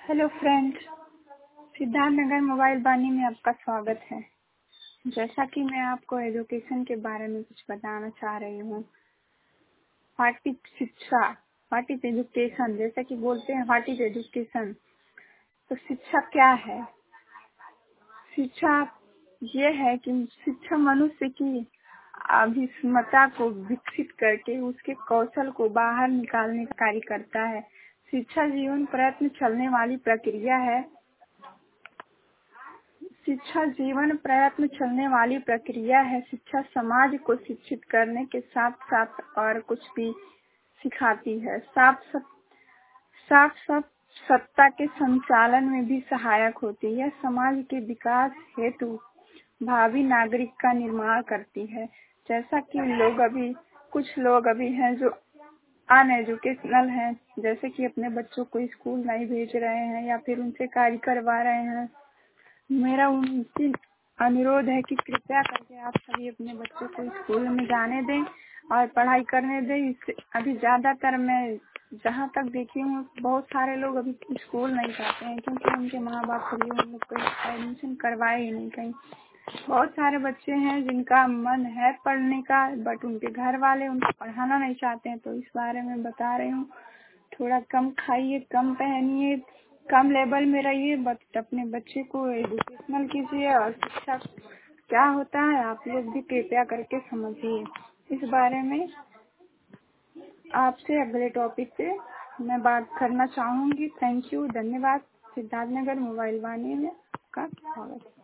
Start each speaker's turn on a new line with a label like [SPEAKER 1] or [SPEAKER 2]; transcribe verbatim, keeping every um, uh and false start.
[SPEAKER 1] Hello friends, Siddharth Nagar mobile Vani में आपका स्वागत है। जैसा कि मैं आपको एजुकेशन के बारे में कुछ बताना चाह रही हूँ। व्हाट इज शिक्षा, व्हाट इज एजुकेशन, जैसा कि बोलते हैं व्हाट इज एजुकेशन। तो शिक्षा क्या है? शिक्षा ये है कि शिक्षा मनुष्य की अभिक्षमता को विकसित करके उसके कौशल को बाहर निकालने का कार्य करता है। शिक्षा जीवन प्रयत्न चलने वाली प्रक्रिया है। शिक्षा जीवन प्रयत्न चलने वाली प्रक्रिया है। शिक्षा समाज को शिक्षित करने के साथ साथ और कुछ भी सिखाती है। साफ साफ साफ सत्ता के संचालन में भी सहायक होती है। समाज के विकास हेतु भावी नागरिक का निर्माण करती है। जैसा कि लोग अभी कुछ लोग अभी हैं जो अनएजुकेशनल हैं, जैसे कि अपने बच्चों को स्कूल नहीं भेज रहे हैं या फिर उनसे कार्य करवा रहे हैं। मेरा उनसे अनुरोध है कि कृपया करके आप सभी अपने बच्चों को स्कूल में जाने दें और पढ़ाई करने दें। इससे अभी ज्यादातर मैं जहाँ तक देखी हूँ, बहुत सारे लोग अभी स्कूल नहीं जाते हैं क्योंकि उनके माँ बाप कभी उन लोग को एडमिशन करवाए ही नहीं कहीं। बहुत सारे बच्चे हैं जिनका मन है पढ़ने का, बट उनके घर वाले उनको पढ़ाना नहीं चाहते हैं। तो इस बारे में बता रही हूँ, थोड़ा कम खाइए, कम पहनिए, कम लेवल में रहिए, बट अपने बच्चे को एजुकेशनल कीजिए। और शिक्षा क्या होता है आप लोग भी कृपया करके समझिए। इस बारे में आपसे अगले टॉपिक पे मैं बात करना चाहूंगी। थैंक यू, धन्यवाद। सिद्धार्थ नगर मोबाइल वाणी में आपका स्वागत है।